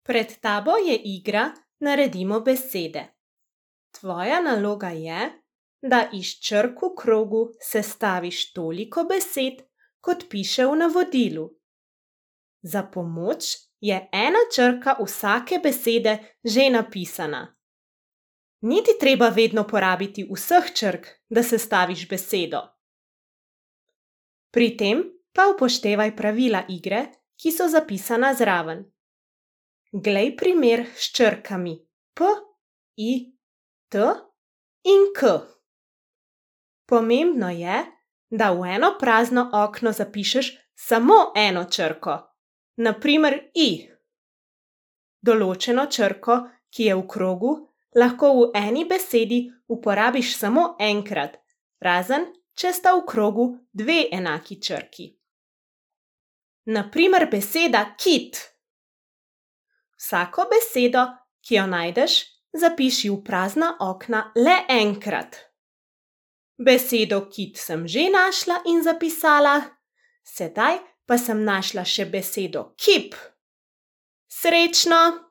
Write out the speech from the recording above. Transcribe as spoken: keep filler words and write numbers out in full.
Pred tabo je igra Naredimo besede. Tvoja naloga je, da iz črk v krogu sestaviš toliko besed, kot piše v navodilu. Za pomoč je ena črka vsake besede že napisana. Ni ti treba vedno porabiti vseh črk, da sestaviš besedo. Pri tem pa upoštevaj pravila igre, ki so zapisana zraven. Glej primer s črkami P, I, T in K. Pomembno je, da v eno prazno okno zapišeš samo eno črko, na primer I. Določeno črko, ki je v krogu, lahko v eni besedi uporabiš samo enkrat, razen če sta v krogu dve enaki črki. Na primer beseda kit. Vsako besedo, ki jo najdeš, zapiši v prazna okna le enkrat. Besedo kit sem že našla in zapisala, sedaj pa sem našla še besedo kip. Srečno!